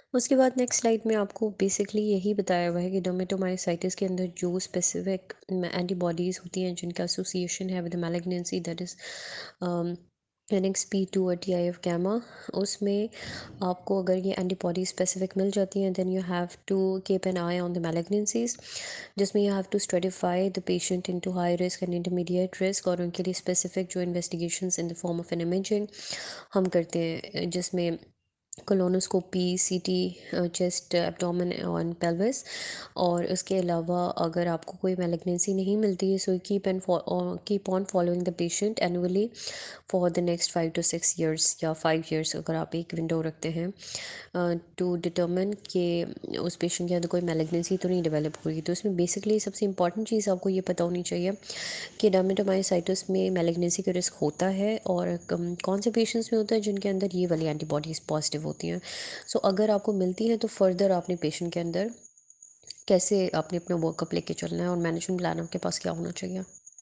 उसके बाद next slide में आपको बेसिकली यही बताया हुआ है कि डर्मेटोमायोसाइटिस के अंदर जो स्पेसिफिक एंटीबॉडीज़ होती हैं जिनका एसोसिएशन है with malignancy, that is NXP2 और TIF gamma। उसमें आपको अगर ये एंटीबॉडी स्पेसिफिक मिल जाती हैं, then you have to keep an eye on the malignancies, जिसमें you have to stratify the patient into high risk and intermediate risk, और उनके लिए स्पेसिफिक जो investigations in the form of an imaging हम करते हैं, जिसमें कोलोनोस्कोपी, सीटी, चेस्ट, एब्डोमेन और पेल्विस। और उसके अलावा अगर आपको कोई मैलिग्नेंसी नहीं मिलती है, so keep on following the patient annually for the next 5 to 6 years, या 5 years अगर आप एक विंडो रखते हैं टू डिटर्मिन कि उस पेशेंट के अंदर कोई मैलिग्नेंसी तो नहीं डेवलप हुई। तो इसमें बेसिकली सबसे इंपॉर्टेंट चीज़ आपको ये पता होनी चाहिए कि डर्मेटोमायोसाइटिस में मैलिग्नेंसी का रिस्क होता है, और कौन से पेशेंट्स में होता है जिनके अंदर ये वाली एंटीबॉडीज़ पॉजिटिव होती हैं। सो अगर आपको मिलती है तो फर्दर आपने पेशेंट के अंदर कैसे आपने अपना वर्कअप लेके चलना है, और मैनेजमेंट प्लान आपके पास क्या होना चाहिए।